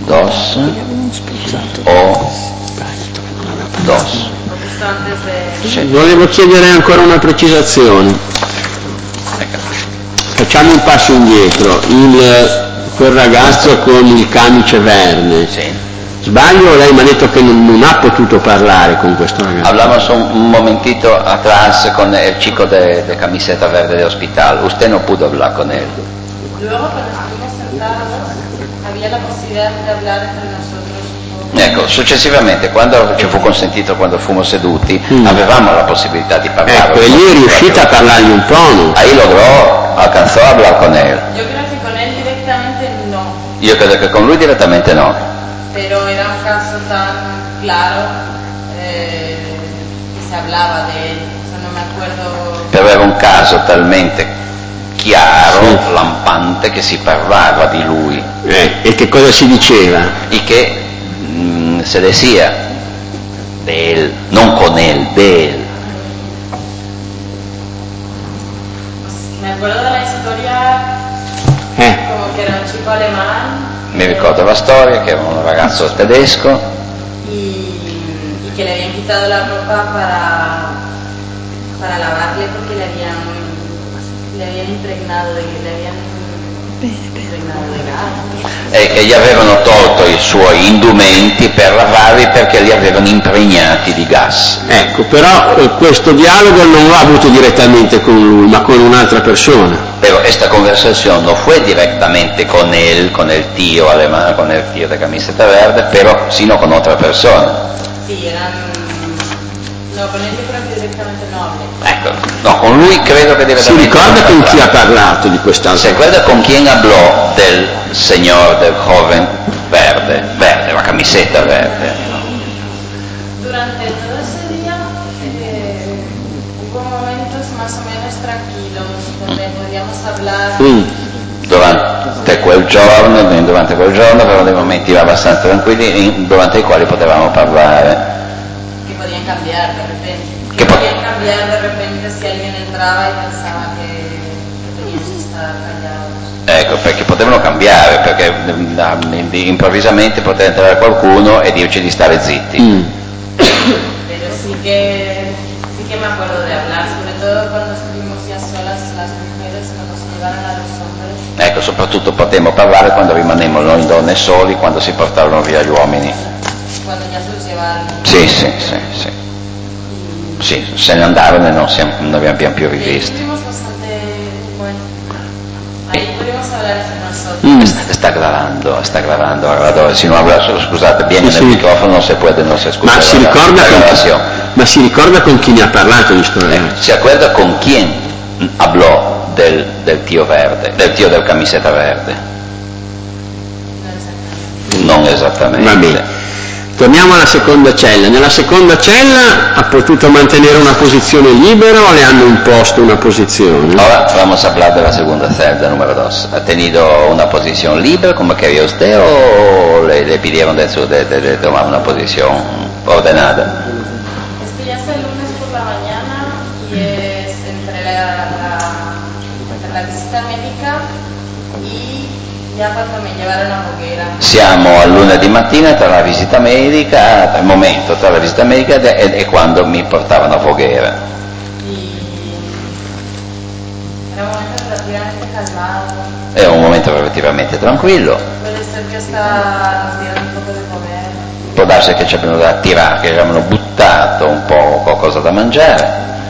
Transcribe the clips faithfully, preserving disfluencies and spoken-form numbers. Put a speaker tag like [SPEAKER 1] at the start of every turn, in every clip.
[SPEAKER 1] dos o dos.
[SPEAKER 2] Volevo chiedere ancora una precisazione. Facciamo un passo indietro. Il, quel ragazzo con il camice verde.
[SPEAKER 1] Sì.
[SPEAKER 2] Sbaglio, lei mi ha detto che non, non ha potuto parlare con questo ragazzo.
[SPEAKER 1] Hablamos un, un momentito atrás con el chico de, de camiseta verde de hospital. Usted no pudo hablar con él.
[SPEAKER 3] Luego cuando estuvimos sentados había la posibilidad de hablar entre nosotros.
[SPEAKER 1] Ecco, successivamente, quando ci fu consentito, quando fummo seduti, mm. avevamo la possibilità di parlare.
[SPEAKER 2] Ecco, e lì è riuscita a parlargli un po', no?
[SPEAKER 1] Ahí logró, alcanzó a hablar con él.
[SPEAKER 3] Yo creo que con él directamente no.
[SPEAKER 1] Io credo che con lui direttamente no.
[SPEAKER 3] Pero era un caso tan claro eh, que se hablaba de él, o sea, no me acuerdo.
[SPEAKER 1] Però era un caso talmente chiaro, sì. lampante, che si parlava di lui.
[SPEAKER 2] Eh, e che cosa si diceva?
[SPEAKER 1] E che mh, se decía de él, non con él, de él.
[SPEAKER 3] Me acuerdo de la storia
[SPEAKER 2] eh.
[SPEAKER 3] come che era un chico alemán.
[SPEAKER 1] Mi ricordo la storia che era un ragazzo tedesco
[SPEAKER 3] y, y que le habían quitado la ropa para, para lavarle porque le habían, le habían impregnado de, le habían impregnado de gas.
[SPEAKER 1] E che gli avevano tolto i suoi indumenti per lavarli perché li avevano impregnati di gas.
[SPEAKER 2] Ecco, però eh, questo dialogo non l'ha avuto direttamente con lui, ma con un'altra persona.
[SPEAKER 1] Pero esta conversación no fue directamente con él, con el tío alemán, con el tío de camiseta verde, pero sino con otra persona.
[SPEAKER 3] Sí, eran... No, con él yo creo que directamente no hablé.
[SPEAKER 1] Ecco, no, con lui credo che direttamente...
[SPEAKER 2] Si ricorda con chi ha parlato di quest'altro?
[SPEAKER 1] Si ricorda con chi hablò del signor, del joven verde, verde, la camiseta verde.
[SPEAKER 3] Durante todo ese día eh, hubo momentos más o menos tranquilos donde podíamos hablar.
[SPEAKER 1] Mm. Durante quel giorno, durante quel giorno erano dei momenti abbastanza tranquilli durante i quali potevamo parlare.
[SPEAKER 3] Que podían cambiar de repente. Que,
[SPEAKER 1] que
[SPEAKER 3] podían po- cambiar de repente si alguien entraba y pensaba que, que teníamos que estar callados.
[SPEAKER 1] Ecco, perché potevano cambiare, perché improvvisamente poteva entrare qualcuno e dirci di stare zitti.
[SPEAKER 2] Mm.
[SPEAKER 3] Pero sí que, sí que me acuerdo de hablar, sobre todo cuando estuvimos ya solas las mujeres, cuando se llevaron a los hombres.
[SPEAKER 1] Ecco, soprattutto potemmo parlare quando rimanemmo noi donne soli, quando si portarono via gli uomini.
[SPEAKER 3] Quando ya se los llevaron.
[SPEAKER 1] Sì, sì, sì, sì. Sì, se ne andarono e non, siamo, non li abbiamo più rivisti.
[SPEAKER 3] Estuvimos bastante, bueno, ahí pudimos hablar entre nosotros.
[SPEAKER 1] Mm. Sta gravando, sta gravando, allora, si non habla, scusate, viene
[SPEAKER 2] sì,
[SPEAKER 1] nel
[SPEAKER 2] sì.
[SPEAKER 1] microfono, se può non si ascolta.
[SPEAKER 2] Ma si ricorda con chi, ma si ricorda con chi ne ha parlato di storia?
[SPEAKER 1] Eh, si acuerda con chi hablò del, del tio verde, del tio del camiseta verde? Non esattamente.
[SPEAKER 2] Va bene. Torniamo alla seconda cella. Nella seconda cella ha potuto mantenere una posizione libera o le hanno imposto una posizione?
[SPEAKER 1] Ahora vamos a hablar de la segunda celda, número dos. ¿Ha tenido una posición libre como quería usted o le, le pidieron de, su, de, de, de tomar una posición ordenada?
[SPEAKER 3] Esto ya es el lunes por la mañana y es entre la, la, entre la visita médica y ya cuando me llevaron a Voghera.
[SPEAKER 1] Siamo al lunedì mattina tra la visita medica, il momento tra la visita medica e, e quando mi portavano a Voghera.
[SPEAKER 3] Y era un momento relativamente calmado.
[SPEAKER 1] È un momento relativamente tranquillo.
[SPEAKER 3] Puede ser que hasta nos dieron un poco de comer.
[SPEAKER 1] Può darsi che ci abbiano da tirare, che ci abbiano buttato un po' qualcosa da mangiare.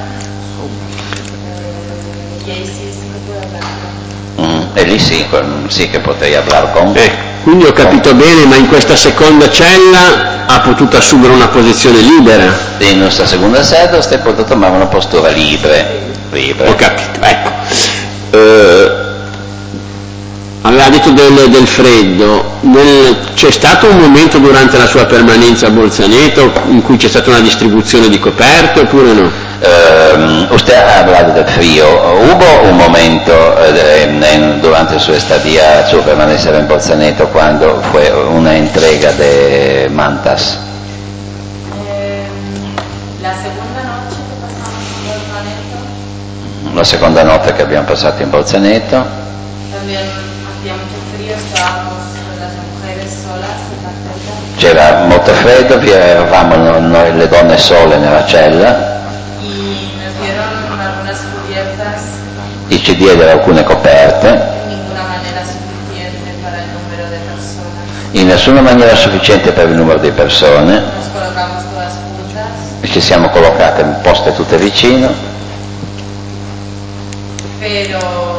[SPEAKER 3] Eh, y ahí sí, sí que pude hablar.
[SPEAKER 1] Mm, e lì sì, sì che potrei parlare con
[SPEAKER 2] Eh, quindi ho capito con... bene, ma in questa seconda cella ha potuto assumere una posizione libera?
[SPEAKER 1] In questa seconda sede si è potuto tomare una postura libera. libera.
[SPEAKER 2] Ho capito, ecco. Eh, aveva detto del, del freddo, nel, c'è stato un momento durante la sua permanenza a Bolzaneto in cui c'è stata una distribuzione di coperte oppure no?
[SPEAKER 1] Uh, usted ha hablado del frío. ¿Hubo un momento eh, en, durante su estadía, su permanecer en Bolzaneto, cuando fue una entrega de mantas?
[SPEAKER 3] Eh, la seconda noche che passamos in Bolzaneto.
[SPEAKER 1] La seconda notte che abbiamo passato in Bolzaneto.
[SPEAKER 3] También hacía mucho frío, estábamos las mujeres sola, se
[SPEAKER 1] C'era molto freddo, vi eravamo noi le donne sole nella cella.
[SPEAKER 3] Y nos dieron algunas cubiertas.
[SPEAKER 1] E ci diedero alcune coperte.
[SPEAKER 3] In nessuna maniera sufficiente per il numero di persone.
[SPEAKER 1] In nessuna maniera sufficiente per il numero di persone.
[SPEAKER 3] Nos colocamos todas juntas.
[SPEAKER 1] E ci siamo collocate poste tutte vicino.
[SPEAKER 3] Pero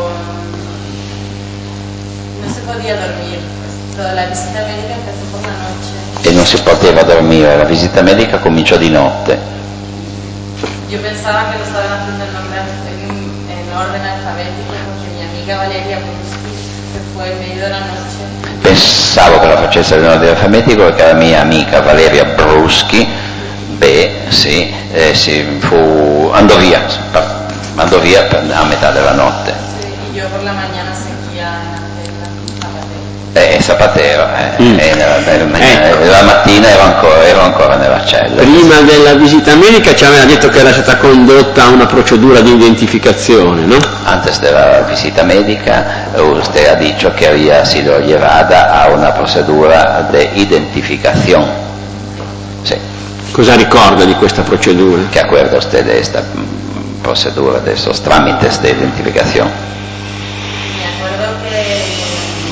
[SPEAKER 3] no se podía dormir. Toda la visita médica empezó por la noche.
[SPEAKER 1] E non si poteva dormire, la visita medica cominciò di notte.
[SPEAKER 3] Yo pensaba que lo estaban haciendo en, nombre, en, en orden alfabético porque mi amiga Valeria Bruschi se fue en medio de la noche.
[SPEAKER 1] Pensavo che lo facesse in ordine alfabetico perché la mia amica Valeria Bruschi, beh, sì, eh, si fu, andò via, andò via per, a metà della notte.
[SPEAKER 3] Sì, e io per la mattina seguía
[SPEAKER 1] Eh, Zapatero, eh,
[SPEAKER 2] Mm.
[SPEAKER 1] eh, nella, nella,
[SPEAKER 2] Ecco.
[SPEAKER 1] la mattina ero ancora, ero ancora nella cella.
[SPEAKER 2] Prima della visita medica ci aveva detto che era stata condotta una procedura di identificazione, ¿no?
[SPEAKER 1] Antes de la visita médica, usted ha dicho que había sido llevada a una procedura de identificación. Sí.
[SPEAKER 2] Cosa ricorda di questa procedura?
[SPEAKER 1] ¿Qué acuerda usted de esta mm, procedura, de esos trámites de identificación?
[SPEAKER 3] Me acuerdo que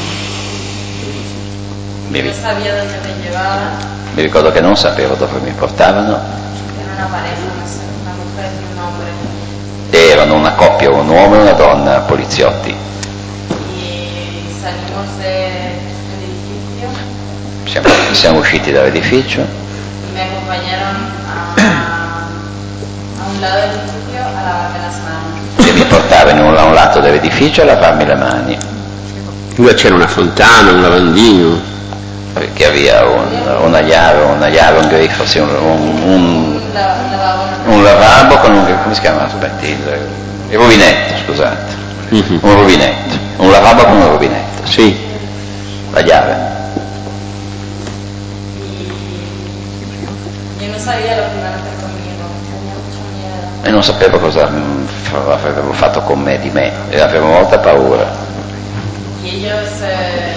[SPEAKER 1] Mi,
[SPEAKER 3] no sabía dónde me llevaban.
[SPEAKER 1] mi ricordo che non sapevo dove mi portavano.
[SPEAKER 3] Era una pareja, no sé, una mujer y un hombre.
[SPEAKER 1] Erano una coppia, un uomo e una donna, poliziotti.
[SPEAKER 3] Y salimos de- dell'edificio
[SPEAKER 1] Siamo, siamo usciti dall'edificio
[SPEAKER 3] y me acompañaron a, a un lado del edificio a lavarme las manos.
[SPEAKER 1] e mi portavano a un lato dell'edificio a lavarmi le mani.
[SPEAKER 2] Dove c'era una fontana, un lavandino.
[SPEAKER 1] Che aveva un, una chiave, una chiave, un grifo, sì, un, un, un,
[SPEAKER 3] Un, la- un lavabo. no-
[SPEAKER 1] un lavabo con un, come si chiama? Aspetti, il, il rubinetto, scusate,
[SPEAKER 2] Mhm.
[SPEAKER 1] un rubinetto, un lavabo con un rubinetto,
[SPEAKER 2] Sì.
[SPEAKER 1] la chiave.
[SPEAKER 3] Y yo no sabía lo que iban a hacer conmigo, tenía mucho miedo.
[SPEAKER 1] E non sapevo cosa mm, fa- avrebbero fatto con me, di me, e avevo molta paura.
[SPEAKER 3] Y ellos eh,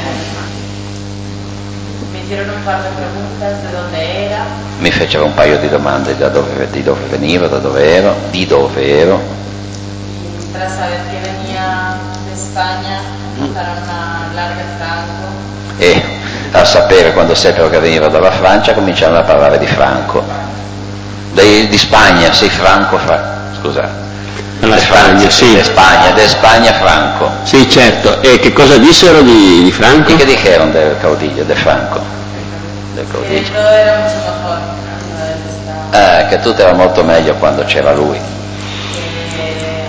[SPEAKER 3] me hicieron un par de preguntas de dónde era.
[SPEAKER 1] Mi fecero un paio di domande da dove, di dove venivo, da dove ero, di dove ero.
[SPEAKER 3] Y tras saber que venía de España, empezaron a hablar de Franco.
[SPEAKER 1] E a sapere, quando seppero che venivo dalla Francia, cominciarono a parlare di Franco. Dei- di Spagna, sì, Franco, Fra, scusate.
[SPEAKER 2] Dalla
[SPEAKER 1] De
[SPEAKER 2] Spagna,
[SPEAKER 1] Francia,
[SPEAKER 2] sì.
[SPEAKER 1] De Spagna, de Spagna Franco.
[SPEAKER 2] Sì, certo. E che cosa dissero di, di Franco?
[SPEAKER 1] ¿Y qué dijeron del caudillo, de Franco? Del
[SPEAKER 3] Que
[SPEAKER 1] caudillo.
[SPEAKER 3] todo era mucho mejor cuando él estaba.
[SPEAKER 1] Eh, che tutto era molto meglio quando c'era lui.
[SPEAKER 3] Que-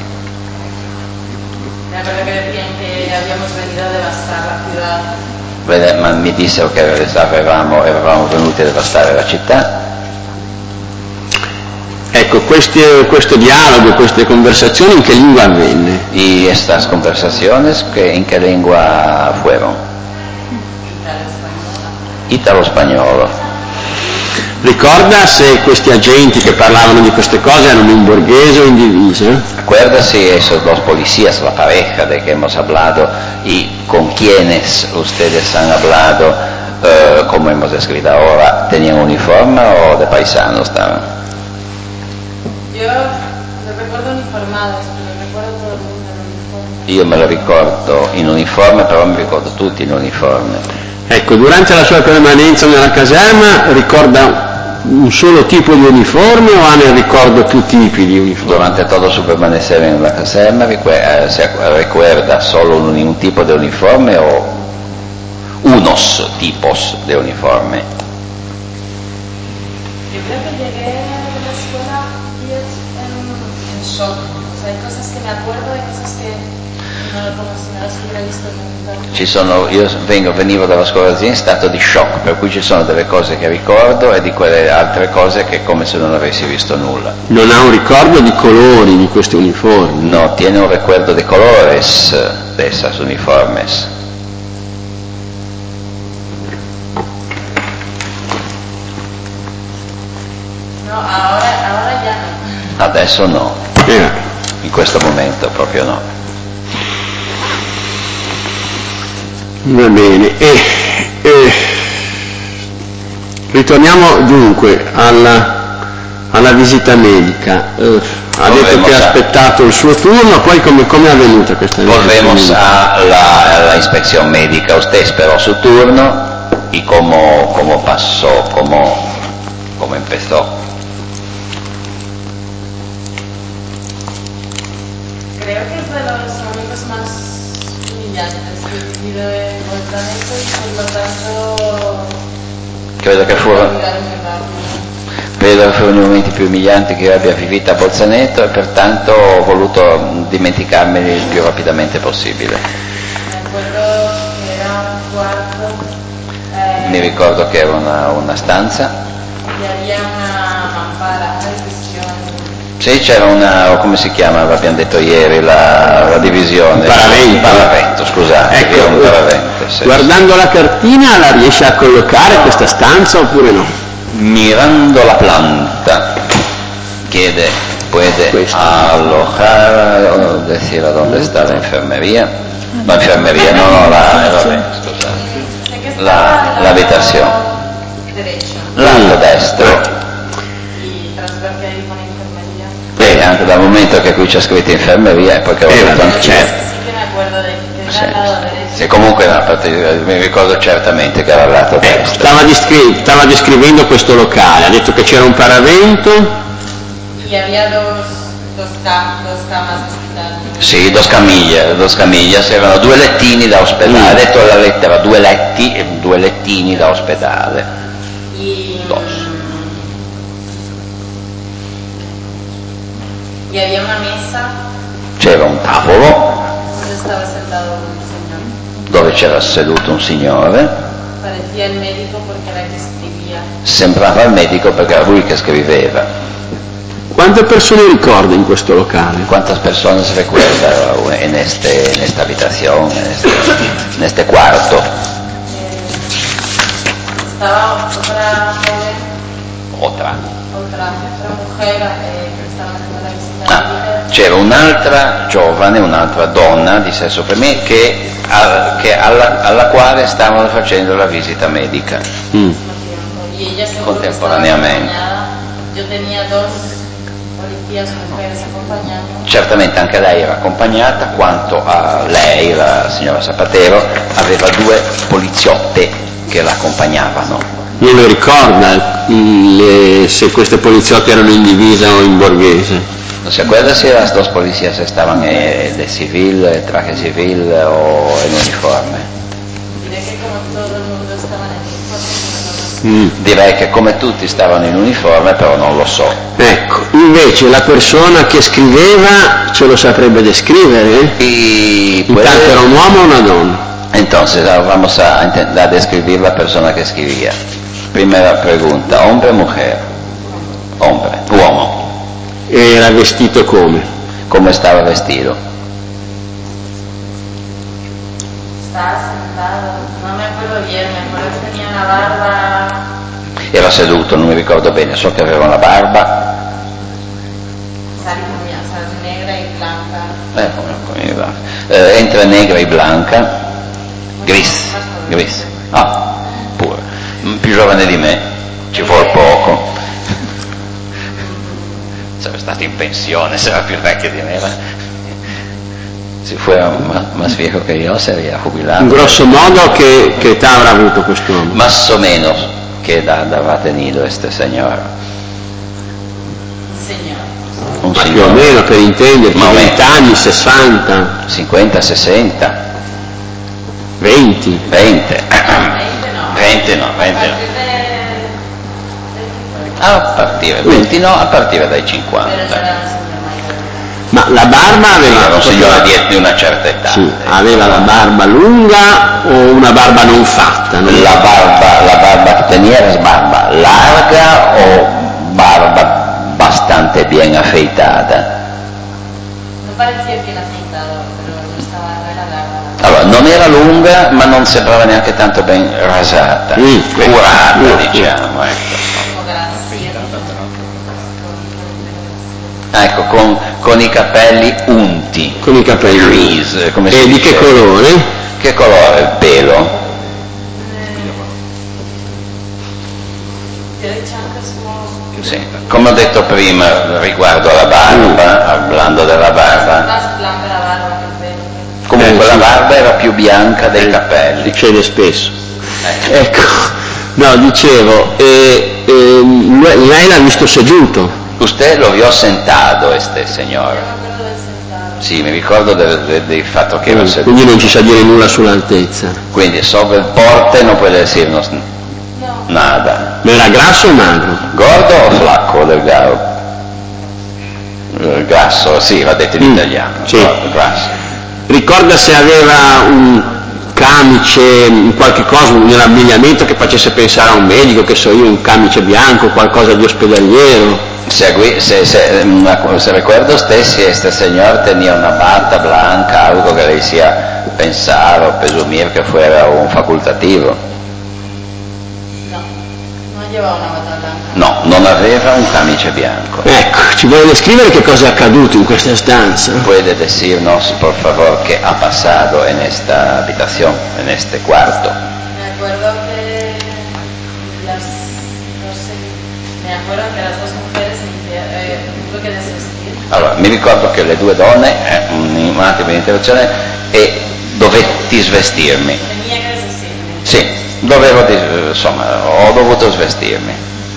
[SPEAKER 3] Me acuerdo que decían que habíamos venido a devastar la ciudad.
[SPEAKER 1] Bene, ma mi dissero che avevamo, eravamo venuti a devastare la città.
[SPEAKER 2] Ecco, queste- questo dialogo, queste conversazioni in che lingua avvenne?
[SPEAKER 1] Y estas conversaciones, que, ¿en qué lengua fueron? Italo-spagnolo.
[SPEAKER 2] Ricorda se questi agenti che parlavano di queste cose erano in borghese o in divisa?
[SPEAKER 1] Acuérdase esos dos policías, la pareja de que hemos hablado y con quienes ustedes han hablado, eh, como hemos descrito ahora, ¿tenían uniforme o de paisano estaban?
[SPEAKER 3] Yo los recuerdo uniformados, pero recuerdo todo el mundo en uniforme.
[SPEAKER 1] Io me lo ricordo in uniforme, però mi ricordo tutti in uniforme.
[SPEAKER 2] Ecco, durante la sua permanenza nella caserma ricorda un solo tipo di uniforme o ha nel ricordo più tipi di uniforme?
[SPEAKER 1] Durante todo su permanecer en la caserma, recu- eh, ¿se acu- recuerda solo un, un tipo de uniforme o unos tipos de uniforme?
[SPEAKER 3] Yo creo que llegué a la escuela y es en, en shock. O sea, hay cosas que me acuerdo, hay cosas que no, como si no las hubiera visto nunca.
[SPEAKER 1] Ci sono, io vengo, venivo dalla scuola in stato di shock, per cui ci sono delle cose che ricordo e di quelle altre cose che è come se non avessi visto nulla.
[SPEAKER 2] Non ha un ricordo di colori di questi uniformi?
[SPEAKER 1] No tiene un recuerdo de colores de esas uniformes.
[SPEAKER 3] No, ahora, ahora ya no.
[SPEAKER 1] Adesso no,
[SPEAKER 2] Eh,
[SPEAKER 1] in questo momento proprio no.
[SPEAKER 2] va bene. E, e Ritorniamo dunque alla, alla visita medica. Uh, ha detto che ha aspettato il suo turno, poi come, come è avvenuta questa visita?
[SPEAKER 1] Volvemos a la, a la inspección médica. Usted esperó su turno y cómo, cómo pasó, cómo, cómo empezó.
[SPEAKER 3] Creo que fue uno de los momentos más humillantes que he vivido en Voltaneto y por lo tanto
[SPEAKER 1] credo che furono credo che furono i momenti più umilianti che io abbia vivuto a Bolzaneto e pertanto ho voluto dimenticarmeli il più rapidamente possibile. Mi ricordo che era una, una stanza. Sì, c'era una, come si chiama, l'abbiamo detto ieri, la, la divisione.
[SPEAKER 2] Paravento.
[SPEAKER 1] Paravento, scusate,
[SPEAKER 2] ecco,
[SPEAKER 1] era un paravento. Sì.
[SPEAKER 2] Guardando la cartina la riesce a collocare questa stanza oppure no?
[SPEAKER 1] Mirando la planta, chiede, puede alojar, o decir a dónde está la enfermería. La enfermería, no, no, la, vabbè, scusate. La, la habitación. Lato destro. E anche dal momento che qui c'è scritto infermeria e poi che ho detto anche certo. Sì, sì, comunque no, mi ricordo certamente che era al lato
[SPEAKER 2] ecco,
[SPEAKER 1] destro.
[SPEAKER 2] Stava, descri- stava descrivendo questo locale, ha detto che c'era un paravento.
[SPEAKER 3] E aveva dos, dos, cam- dos camas d'ospedale.
[SPEAKER 1] Sì, dos camiglie, dos camiglie, erano due lettini da ospedale, ha mm. detto la lettera, due letti e due lettini da ospedale.
[SPEAKER 3] E, dos. E aveva una messa.
[SPEAKER 1] C'era un tavolo.
[SPEAKER 3] Dove stava sentato un signore.
[SPEAKER 1] Dove c'era seduto un signore.
[SPEAKER 3] Parecchia il medico perché era che scrivia.
[SPEAKER 1] Sembrava il medico perché era lui che scriveva.
[SPEAKER 2] Quante persone ricorda in questo locale?
[SPEAKER 1] Quantas personas se recuerda en, este, en esta habitación, en este, en este cuarto?
[SPEAKER 3] Eh, estaba otra joven.
[SPEAKER 1] Otra.
[SPEAKER 3] Otra, otra mujer eh, che stava facendo la visita
[SPEAKER 1] ah, c'era un'altra giovane, un'altra donna di sesso femminile che, a, che alla, alla quale stavano facendo la visita medica.
[SPEAKER 2] Mm.
[SPEAKER 1] Contemporaneamente.
[SPEAKER 3] Io tenia dos polizias mujeres accompagnate.
[SPEAKER 1] Certamente anche lei era accompagnata, quanto a lei, la signora Zapatero, aveva due poliziotte che l'accompagnavano.
[SPEAKER 2] Non le ricorda le, se queste poliziotte erano in divisa o in borghese?
[SPEAKER 1] ¿No se acuerda si las dos policías estaban eh, de civil, eh, traje civil o en uniforme?
[SPEAKER 3] Direi che come todo il mondo stava in uniforme.
[SPEAKER 1] Mm. Direi che come tutti stavano in uniforme, però non lo so.
[SPEAKER 2] Ecco, invece la persona che scriveva ce lo saprebbe descrivere?
[SPEAKER 1] Y
[SPEAKER 2] intanto puede... era un uomo o una donna?
[SPEAKER 1] Entonces vamos a, a describir la persona que escribía. Primera pregunta, hombre o mujer? Hombre, uomo.
[SPEAKER 2] Era vestito come?
[SPEAKER 1] Come stava vestito?
[SPEAKER 3] Stava sentato, non mi acuerdo bien, mi acuerdo che tenía una barba.
[SPEAKER 1] Era seduto, non mi ricordo bene, so che aveva una barba.
[SPEAKER 3] Negra e blanca.
[SPEAKER 1] Eh, come, come va? Eh, entre negra e blanca. Gris, gris. Ah, pure. Più giovane di me, ci vuole poco. Sarebbe stato in pensione, se era più vecchio di me. Se fuera más viejo che io, sarebbe jubilato.
[SPEAKER 2] In grosso modo, che, che età avrà avuto quest'uomo?
[SPEAKER 1] Más o menos, che età avrà tenuto este signor?
[SPEAKER 3] Signor.
[SPEAKER 1] Un
[SPEAKER 2] Ma più o meno, per intenderci, venti anni, sessanta?
[SPEAKER 1] cinquanta, sessanta?
[SPEAKER 2] venti?
[SPEAKER 1] venti.
[SPEAKER 3] no.
[SPEAKER 1] venti no, venti no. A partire, venti no, a partire dai cinquanta.
[SPEAKER 2] Ma la barba aveva...
[SPEAKER 1] Era un signore di, di una certa età.
[SPEAKER 2] Sì, aveva la barba lunga o una barba non fatta? Non
[SPEAKER 1] la, barba, la barba che tenía era barba larga o barba bastante bien afeitada?
[SPEAKER 3] Non parecchia bien afeitata, però non stava, non era larga.
[SPEAKER 1] Allora, non era lunga, ma non sembrava neanche tanto ben rasata, mm, curata, mm, diciamo, ecco. Ecco, con, con i capelli unti.
[SPEAKER 2] Con i capelli
[SPEAKER 1] gris, come
[SPEAKER 2] e
[SPEAKER 1] si
[SPEAKER 2] di
[SPEAKER 1] dice?
[SPEAKER 2] Che colore?
[SPEAKER 1] Che colore il pelo? Sì. Come ho detto prima riguardo alla barba, parlando della barba, comunque
[SPEAKER 2] Eh, sì.
[SPEAKER 1] la barba era più bianca dei
[SPEAKER 2] Eh,
[SPEAKER 1] capelli.
[SPEAKER 2] Succede spesso.
[SPEAKER 1] Eh.
[SPEAKER 2] Ecco, no, dicevo, eh, eh, lui- lei l'ha visto seduto.
[SPEAKER 1] Usted lo vio sentado, este signore. Sì, mi ricordo del, del, del fatto che era seduto.
[SPEAKER 2] Quindi non ci sa dire nulla sull'altezza.
[SPEAKER 1] Quindi sobre il porte non puoi decirnos nada.
[SPEAKER 2] Ma era grasso o magro?
[SPEAKER 1] Gordo o flacco del garo? Grasso, sì, va detto in
[SPEAKER 2] Mm,
[SPEAKER 1] italiano.
[SPEAKER 2] sì.
[SPEAKER 1] Gordo, grasso.
[SPEAKER 2] Ricorda se aveva un camice, un qualche cosa, un abbigliamento che facesse pensare a un medico, che so io, un camice bianco, qualcosa di ospedaliero.
[SPEAKER 1] Se, se, se, se recuerdo usted si este señor tenía una bata blanca, algo que le hacía pensar o presumir que fuera un facultativo.
[SPEAKER 3] No, non llevava una bata blanca.
[SPEAKER 1] No, non aveva un camice bianco.
[SPEAKER 2] Ecco, ci vuole descrivere che cosa è accaduto in questa stanza?
[SPEAKER 1] Puede decirnos, por favor, qué ha pasado en esta habitación, en este cuarto.
[SPEAKER 3] Me acuerdo que las, no sé, me acuerdo que las dos mujeres eh, tuve che desvestir.
[SPEAKER 1] Allora, mi ricordo che le due donne, eh, un attimo di interruzione, e dovetti svestirmi.
[SPEAKER 3] Tenía che desvestirmi.
[SPEAKER 1] Sì, dovevo, insomma, ho dovuto svestirmi.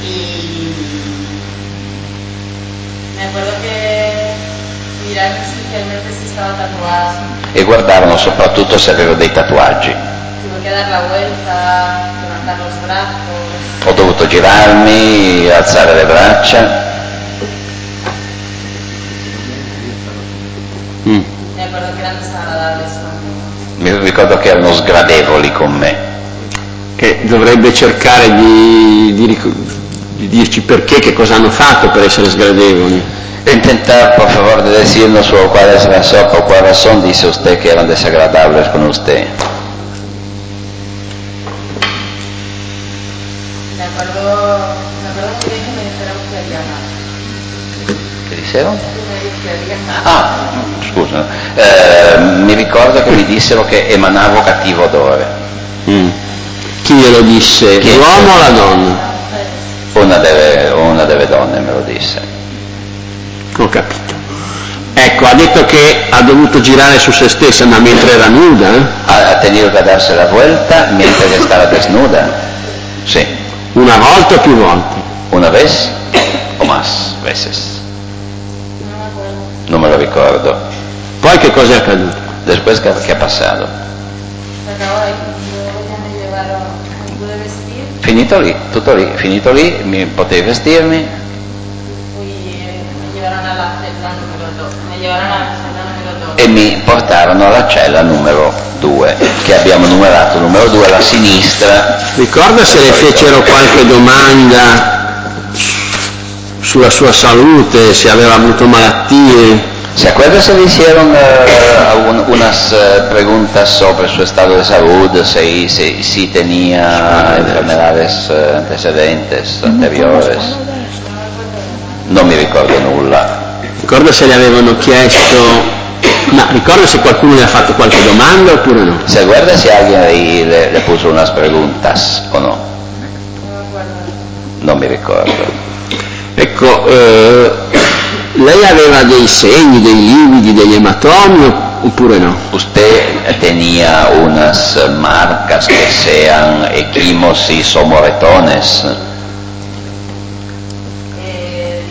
[SPEAKER 3] Me acuerdo che miraron especialmente si estaba tatuada.
[SPEAKER 1] E guardarono soprattutto se avevo dei tatuaggi.
[SPEAKER 3] Tuve che dar la vuelta, levantar los brazos.
[SPEAKER 1] Ho dovuto girarmi, alzare le braccia.
[SPEAKER 2] Mm.
[SPEAKER 3] Me acuerdo che erano desagradables conmigo.
[SPEAKER 1] Mi ricordo che erano sgradevoli con me.
[SPEAKER 2] Che dovrebbe cercare di, di, di dirci perché, che cosa hanno fatto per essere sgradevoli.
[SPEAKER 1] Intentar, por favor, de decirnos cuál es la razón, por cuál razón dice usted que eran desagradables con usted.
[SPEAKER 3] Me acuerdo, me acuerdo muy bien que me dijeron que había nada.
[SPEAKER 1] Che dicevano?
[SPEAKER 3] Que había nada.
[SPEAKER 1] Ah, scusa. Eh, mi ricordo che mi dissero che emanavo cattivo odore.
[SPEAKER 2] Mm. Chi glielo disse?
[SPEAKER 1] Chi?
[SPEAKER 2] L'uomo o la donna?
[SPEAKER 1] Una delle, una delle donne me lo disse.
[SPEAKER 2] Ho capito. Ecco, ha detto che ha dovuto girare su se stessa, ma mentre era nuda?
[SPEAKER 1] Ha, ha tenido que darse la vuelta mientras estaba desnuda. Sí.
[SPEAKER 2] Una volta o più volte?
[SPEAKER 1] Una vez o más veces. Non me lo ricordo.
[SPEAKER 2] Poi che cosa è accaduto?
[SPEAKER 1] Después, ¿qué, qué ha pasado? Finito lì, tutto lì, finito lì, mi potevi vestirmi. E mi portarono alla cella numero due, che abbiamo numerato numero due alla sinistra.
[SPEAKER 2] Ricorda se le fecero qualche domanda sulla sua salute, se aveva avuto malattie?
[SPEAKER 1] ¿Se acuerda se le hicieron uh, un, unas uh, preguntas sobre su estado de salud, si, si, si tenía enfermedades uh, antecedentes, anteriores? Non mi ricordo nulla.
[SPEAKER 2] Ricorda se le avevano chiesto... Ma ricorda se qualcuno le ha fatto qualche domanda oppure no?
[SPEAKER 1] ¿Se acuerda si alguien ahí le, le puso unas preguntas o no? Non mi ricordo.
[SPEAKER 2] Ecco, eh, lei aveva dei segni, dei lividi, degli ematomi oppure no?
[SPEAKER 1] ¿Usted tenía unas marcas que sean equimosis o moretones?
[SPEAKER 3] Eh,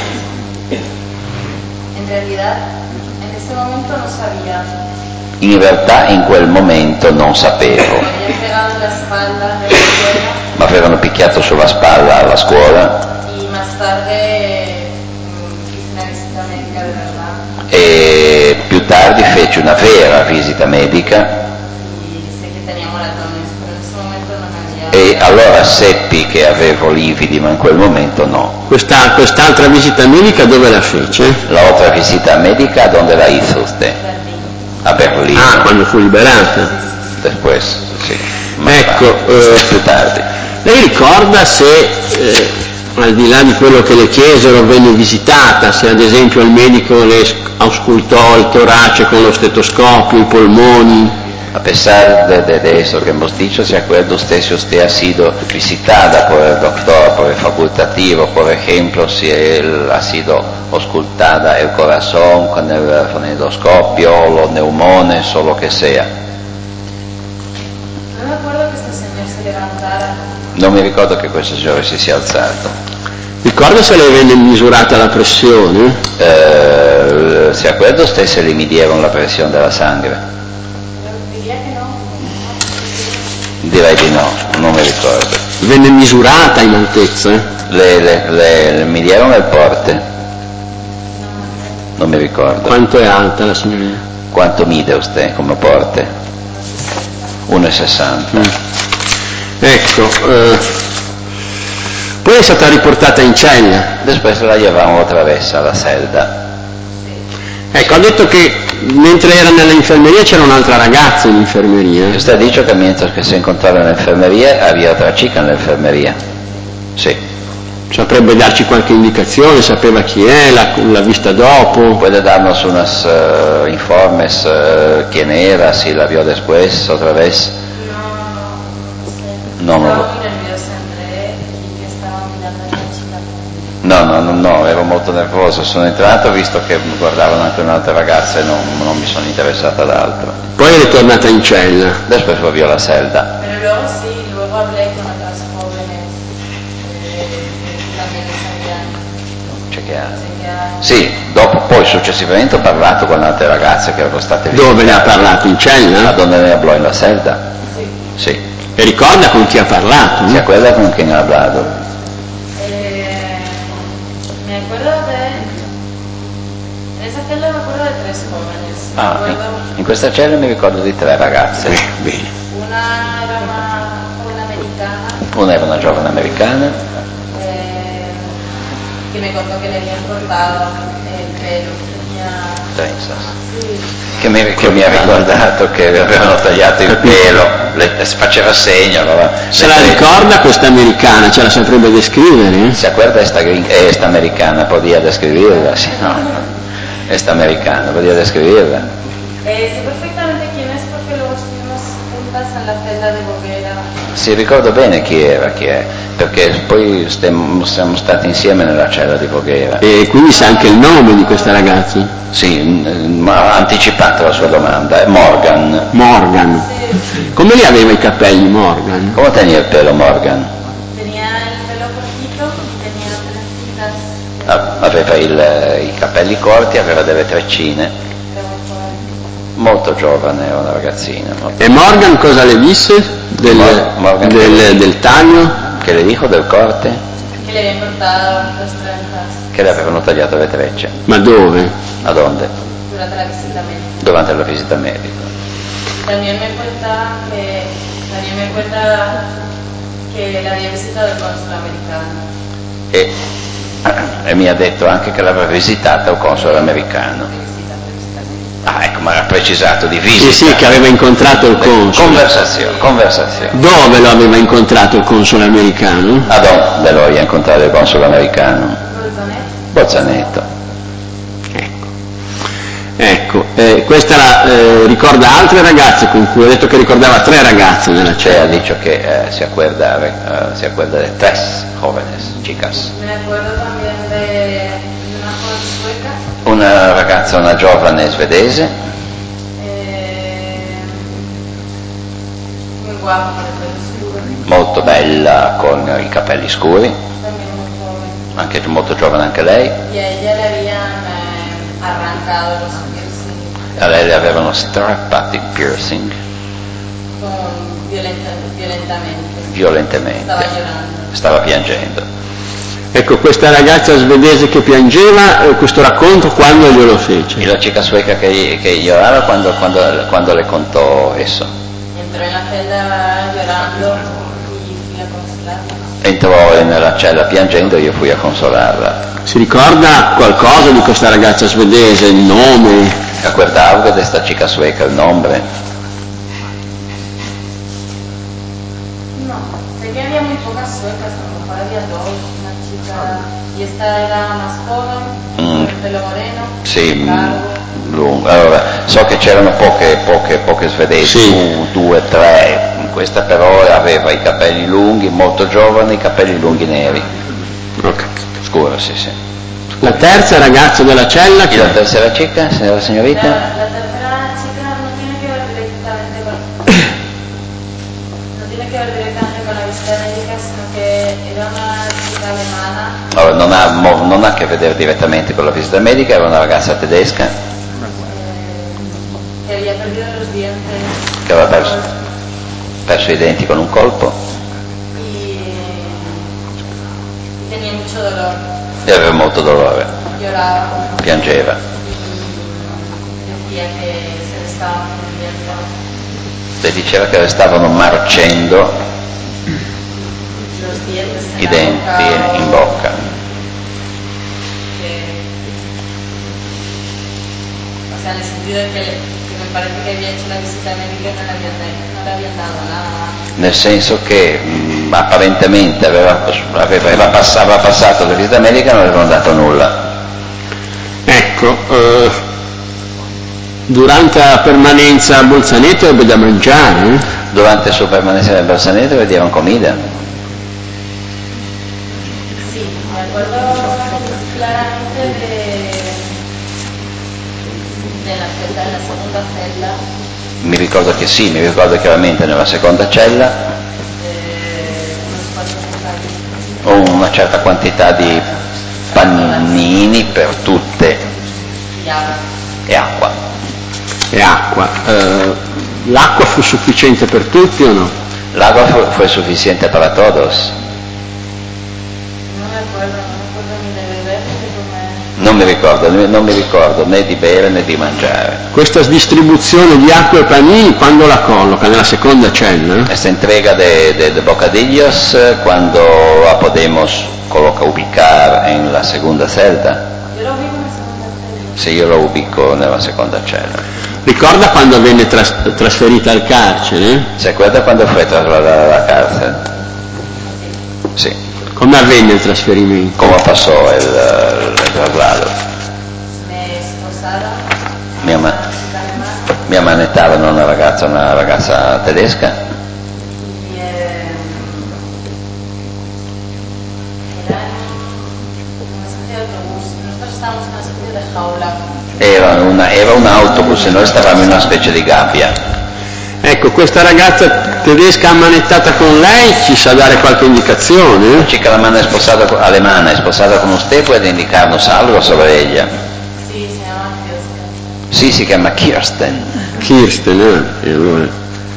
[SPEAKER 3] en realidad, en ese momento no sabía.
[SPEAKER 1] In realtà in quel momento non sapevo.
[SPEAKER 3] Mi habían pegado en la espalda en la escuela.
[SPEAKER 1] Mi avevano picchiato sulla spalla alla scuola.
[SPEAKER 3] Y más tarde hice una visita médica de verdad.
[SPEAKER 1] E più tardi feci una vera visita medica.
[SPEAKER 3] Y sé que tenía moratones, pero en ese momento no me había.
[SPEAKER 1] E allora seppi che avevo lividi, ma in quel momento no.
[SPEAKER 2] Questa, quest'altra visita medica dove la fece?
[SPEAKER 1] La otra visita médica, ¿dónde la hizo usted? A Berlino.
[SPEAKER 2] Ah, quando fu liberata.
[SPEAKER 1] Después, sì.
[SPEAKER 2] Ecco, eh,
[SPEAKER 1] più tardi.
[SPEAKER 2] Lei ricorda se, eh, al di là di quello che le chiesero, venne visitata, se ad esempio il medico le auscultò il torace con lo stetoscopio, i polmoni?
[SPEAKER 1] A pesar de, de, de eso que hemos dicho, ¿se acuerda usted si usted ha sido visitada por el doctor, por el facultativo, por ejemplo, si él ha sido auscultada el corazón con el fonendoscopio, o los neumones, o lo que sea?
[SPEAKER 3] No me acuerdo que este señor se levantara.
[SPEAKER 1] Non mi ricordo che questo signore si sia alzato.
[SPEAKER 2] Ricorda se le venne misurata la pressione?
[SPEAKER 1] Eh, ¿Se acuerda usted se le midieron la presione della sangue?
[SPEAKER 3] Diría que no.
[SPEAKER 1] Direi di no, non mi ricordo.
[SPEAKER 2] Venne misurata in altezza?
[SPEAKER 1] Le, le, le, le midieron il porte? Non mi ricordo.
[SPEAKER 2] Quanto è alta la signorina?
[SPEAKER 1] Quanto mide usted come porte? uno e sessanta.
[SPEAKER 2] Mm. Ecco, eh, poi è stata riportata in cella.
[SPEAKER 1] Después la llevamos otra vez a la celda.
[SPEAKER 2] Ecco, ha detto che mentre era nell'infermeria c'era un'altra ragazza in infermeria.
[SPEAKER 1] Usted ha dicho que mientras que se encontraba en la enfermería había otra chica en la enfermería. Sí.
[SPEAKER 2] Saprebbe darci qualche indicazione, sapeva chi è, l'ha, l'ha vista dopo.
[SPEAKER 1] ¿Puede darnos unos uh, informes uh, quién era, si la vio después otra vez?
[SPEAKER 3] No, no, no sé.
[SPEAKER 1] No, no.
[SPEAKER 3] Estaba muy nerviosa entre él y que estaba mirando a la chica.
[SPEAKER 1] No, no, no, no, ero molto nervoso. Sono entrato, visto che guardavano anche un'altra ragazza e non, non mi sono interessato ad altro.
[SPEAKER 2] Poi è ritornata in cella.
[SPEAKER 1] Después volvió a la celda.
[SPEAKER 3] Pero luego sí, luego hablé con otras jóvenes eh, que también les habían
[SPEAKER 1] Chequeato.
[SPEAKER 3] chequeado.
[SPEAKER 1] Sì, dopo, poi successivamente ho parlato con altre ragazze che erano state
[SPEAKER 2] Dove ne ha
[SPEAKER 1] visitate.
[SPEAKER 2] parlato? In
[SPEAKER 1] A
[SPEAKER 2] cella?
[SPEAKER 1] donde ne habló, in la celda?
[SPEAKER 3] Sí.
[SPEAKER 1] Sì.
[SPEAKER 2] E ricorda con chi ha parlato?
[SPEAKER 1] ¿Se acuerda con quién ha hablado?
[SPEAKER 3] Eh, me acuerdo de. En esa celda me acuerdo de tres jóvenes. Me
[SPEAKER 1] Ah,
[SPEAKER 3] acuerdo,
[SPEAKER 1] in, in questa cella mi ricordo di tre ragazze.
[SPEAKER 2] Eh, bene.
[SPEAKER 3] una era una joven americana
[SPEAKER 1] Una era una giovane americana
[SPEAKER 3] eh, que me contó que le habían cortado el pelo. Tenía.
[SPEAKER 1] Texas,
[SPEAKER 3] Sí,
[SPEAKER 1] che mi, che mi ha ricordato che le avevano tagliato il pelo, le, le faceva segno. Allora,
[SPEAKER 2] Se la ricorda questa americana, ce la saprebbe descrivere?
[SPEAKER 1] ¿Se acuerda esta, gring- eh, esta americana? ¿Podía describirla? Sí, no. Esta americana, ¿podía describirla?
[SPEAKER 3] eh, sé perfectamente quién es porque luego estuvimos juntas en la celda de Boguera.
[SPEAKER 1] Sì, ricordo bene chi era, chi è, perché poi stiamo, siamo stati insieme nella cella di Voghera.
[SPEAKER 2] E quindi sa anche il nome di questa ragazza?
[SPEAKER 1] Sì, m- ma ha anticipato la sua domanda, è Morgan.
[SPEAKER 2] Morgan.
[SPEAKER 3] Sí,
[SPEAKER 2] Come li aveva i capelli Morgan?
[SPEAKER 1] Come tenía il pelo Morgan?
[SPEAKER 3] tenía el pelo cortito y tenía trencitas.
[SPEAKER 1] Ah, aveva il- i capelli corti, aveva delle treccine,
[SPEAKER 3] Pero joven.
[SPEAKER 1] molto giovane, era una ragazzina. molto-
[SPEAKER 2] E Morgan cosa le disse del,
[SPEAKER 1] Mor- Morgan
[SPEAKER 2] del,
[SPEAKER 1] che-
[SPEAKER 2] del taglio?
[SPEAKER 1] Che le dijo del corte?
[SPEAKER 3] Que le habían cortado las trenzas
[SPEAKER 1] Che le avevano tagliato le trecce.
[SPEAKER 2] Ma dove?
[SPEAKER 1] A donde?
[SPEAKER 3] durante la visita médica.
[SPEAKER 1] Durante la visita medica.
[SPEAKER 3] También me cuenta que también me cuenta que la había visitado el cónsul americano.
[SPEAKER 1] E, e mi ha detto anche che l'aveva visitata il console americano.
[SPEAKER 3] Visita, visita médica.
[SPEAKER 1] Ah, ecco, ma ha precisato di
[SPEAKER 2] Sì,
[SPEAKER 1] visita.
[SPEAKER 2] sì, che aveva incontrato il console.
[SPEAKER 1] Conversazione, conversazione.
[SPEAKER 2] Dove lo aveva incontrato il console americano?
[SPEAKER 1] A donde lo voglio incontrare il console americano?
[SPEAKER 3] Bolzonet.
[SPEAKER 1] Bolzanetto.
[SPEAKER 2] Ecco, ecco eh, questa la, eh, ricorda altre ragazze con cui ha detto che ricordava tre ragazze nella
[SPEAKER 1] Cioè ha
[SPEAKER 2] cella.
[SPEAKER 1] detto che eh, si acuerda, eh, si acuerda de tres jóvenes, chicas.
[SPEAKER 3] Me acuerdo también de una joven sueca,
[SPEAKER 1] Una ragazza, una giovane svedese,
[SPEAKER 3] eh, muy guapa con el pelo oscuro,
[SPEAKER 1] molto bella con i capelli scuri,
[SPEAKER 3] también muy joven.
[SPEAKER 1] anche molto giovane anche lei.
[SPEAKER 3] Y a ella le habían eh, arrancado los piercing
[SPEAKER 1] A lei le avevano strappati il piercing
[SPEAKER 3] con violenta, violentamente.
[SPEAKER 1] violentemente.
[SPEAKER 3] Stava llorando.
[SPEAKER 1] Stava piangendo.
[SPEAKER 2] Ecco, questa ragazza svedese che piangeva, eh, questo racconto quando glielo fece?
[SPEAKER 1] E la chica sueca che, che llorava quando, quando, quando le contò esso.
[SPEAKER 3] Entró en la celda llorando y fui a consolarla.
[SPEAKER 1] Entrò nella cella piangendo e io fui a consolarla.
[SPEAKER 2] Si ricorda qualcosa di questa ragazza svedese, il nome?
[SPEAKER 1] ¿Acuerda algo de esta chica sueca, el nombre?
[SPEAKER 3] No, sé que había muy pocas suecas, a lo mejor había dos, una chica, y esta era más joven,
[SPEAKER 1] Mm.
[SPEAKER 3] con el pelo moreno,
[SPEAKER 1] Sì,
[SPEAKER 3] largo.
[SPEAKER 1] lungo. Allora, so che c'erano poche, poche, poche svedesi,
[SPEAKER 2] Sì.
[SPEAKER 1] un, due, tre, questa però aveva i capelli lunghi, molto giovane, i capelli lunghi neri.
[SPEAKER 2] Ok.
[SPEAKER 1] Scuro, sì, sì.
[SPEAKER 2] La terza ragazza della cella
[SPEAKER 1] E la
[SPEAKER 2] che
[SPEAKER 1] terza chica, signora
[SPEAKER 3] La,
[SPEAKER 1] signorita?
[SPEAKER 3] la tercera chica no tiene que ver directamente con, no tiene que ver directamente con la visita médica, sino que era una chica alemana.
[SPEAKER 1] Allora, non ha, mo- non ha a che vedere direttamente con la visita medica, era una ragazza tedesca
[SPEAKER 3] Que había perdido los dientes
[SPEAKER 1] che aveva perso, perso i denti con un colpo
[SPEAKER 3] y, y tenía mucho dolor,
[SPEAKER 1] e aveva molto dolore,
[SPEAKER 3] lloraba
[SPEAKER 1] piangeva.
[SPEAKER 3] y decía que se le estaban fundiendo
[SPEAKER 1] Le diceva che le stavano marcendo
[SPEAKER 3] los dientes en
[SPEAKER 1] i
[SPEAKER 3] la
[SPEAKER 1] denti
[SPEAKER 3] boca,
[SPEAKER 1] in bocca.
[SPEAKER 3] que, o sea, en el sentido de que, le- que me parece que había hecho la visita médica y no le habían, no le habían dado nada.
[SPEAKER 1] Nel senso che mh, apparentemente aveva, aveva, aveva, pass- aveva passato la visita medica e non avevano dato nulla.
[SPEAKER 2] ecco, eh, durante la permanenza a Bolzaneto ebbe da mangiare, eh?
[SPEAKER 1] Durante il suo permanenza nel Bolzaneto vedevano comida.
[SPEAKER 3] Sí, me acuerdo claramente de, de la celda, de la segunda celda,
[SPEAKER 1] Mi ricordo che sì, mi ricordo chiaramente nella seconda cella
[SPEAKER 3] de unos cuantos detalles
[SPEAKER 1] una certa quantità di panini per tutte
[SPEAKER 3] y agua.
[SPEAKER 1] e acqua.
[SPEAKER 2] E acqua. Eh, l'acqua fu sufficiente per tutti o no?
[SPEAKER 1] L'acqua fu, fu sufficiente para todos.
[SPEAKER 3] No me acuerdo, no me acuerdo ni de beber ni de comer.
[SPEAKER 1] Non mi ricordo, non mi ricordo né di bere né di mangiare.
[SPEAKER 2] Questa distribuzione di acqua e panini quando la colloca? Nella seconda cella?
[SPEAKER 1] Esta entrega de, de, de bocadillos cuando la podemos coloca, ubicar en la segunda celda.
[SPEAKER 3] Yo lo vi en la segunda celda.
[SPEAKER 1] Se io lo ubico nella seconda cella.
[SPEAKER 2] Ricorda quando venne tras- trasferita al carcere?
[SPEAKER 1] Si acuerda quando fue trasladada alla carcere? Sì.
[SPEAKER 2] Come avvenne il trasferimento?
[SPEAKER 1] Come passò il, il traslado?
[SPEAKER 3] Me esposaron a
[SPEAKER 1] Mi, ama-
[SPEAKER 3] una chica alemana
[SPEAKER 1] mi ammanettarono una ragazza, una ragazza tedesca
[SPEAKER 3] y eh, era en una especie de autobús. Nosotros estábamos en una especie de jaula.
[SPEAKER 1] era, una, era un autobus e noi stavamo in una specie di gabbia.
[SPEAKER 2] Ecco, questa ragazza tedesca ammanettata con lei ci sa dare qualche indicazione?
[SPEAKER 1] La chica alemana sposata, con- alemana è sposata con usted puede indicarnos algo sobre ella.
[SPEAKER 3] Sí, se llama Kirsten.
[SPEAKER 1] Sì, si chiama Kirsten.
[SPEAKER 2] Kirsten, eh? E allora...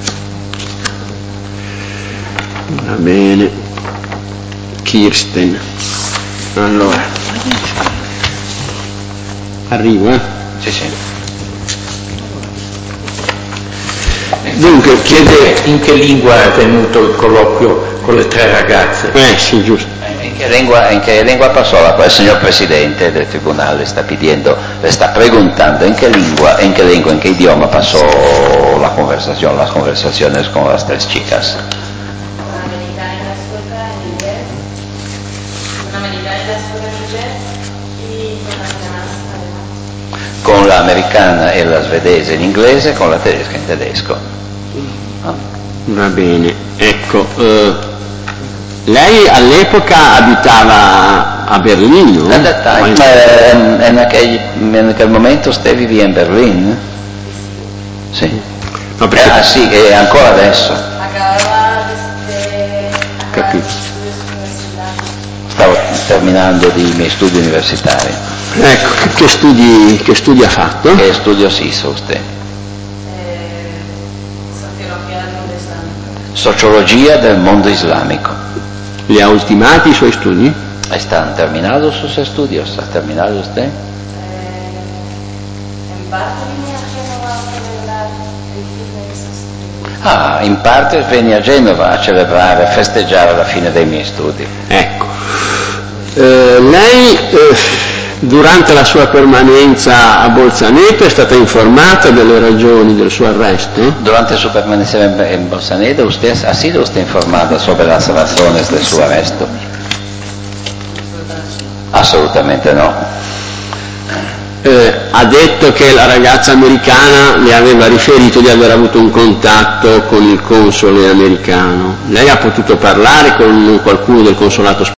[SPEAKER 2] Va bene. Kirsten. Allora. Arrivo, eh?
[SPEAKER 1] Sì, sì.
[SPEAKER 2] Dunque, chiede...
[SPEAKER 4] In che lingua è avvenuto il colloquio con le tre ragazze?
[SPEAKER 2] Eh, sì, giusto.
[SPEAKER 1] In che lingua, in che lingua passò la, il signor Presidente del Tribunale sta pidiendo, le sta preguntando in che lingua, in che lingua, in che idioma passò la conversazione, las conversaciones con las tres chicas.
[SPEAKER 3] Una americana y la sueca en inglés. Una americana y la sueca en inglés y con las demás alemán.
[SPEAKER 1] Con l'americana e la svedese in inglese, con la tedesca in tedesco.
[SPEAKER 2] Va bene, ecco. Eh, lei all'epoca abitava a Berlino?
[SPEAKER 1] At that time, eh, en, aquel, en aquel momento usted vivía en Berlín? Sì.
[SPEAKER 2] No, perché...
[SPEAKER 1] Ah sì, e ancora adesso.
[SPEAKER 3] Acababa de acababa
[SPEAKER 2] Capito.
[SPEAKER 3] los estudios universitarios.
[SPEAKER 1] Stavo terminando i miei studi universitari.
[SPEAKER 2] Ecco, che studi, che studi ha fatto?
[SPEAKER 1] Che studios hizo usted?
[SPEAKER 3] Eh, sociología del mundo islámico.
[SPEAKER 1] Sociologia del mondo islamico.
[SPEAKER 2] Li ha ultimati i suoi studi?
[SPEAKER 1] ¿Están terminados sus estudios? ¿Ha terminado usted?
[SPEAKER 3] Eh, en parte vine a Génova a celebrar el fin de esos estudios.
[SPEAKER 1] Ah, in parte venne a Genova a celebrare, a festeggiare la fine dei miei studi.
[SPEAKER 2] Ecco. Eh, lei eh, durante la sua permanenza a Bolzaneto è stata informata delle ragioni del suo arresto?
[SPEAKER 1] Durante su permanecer en, en Bolzaneto, ¿usted ha sido usted informada sobre las razones de su arresto? Assolutamente no.
[SPEAKER 2] Eh, ha detto che la ragazza americana le aveva riferito di aver avuto un contatto con il console americano. Lei ha potuto parlare con qualcuno del consolato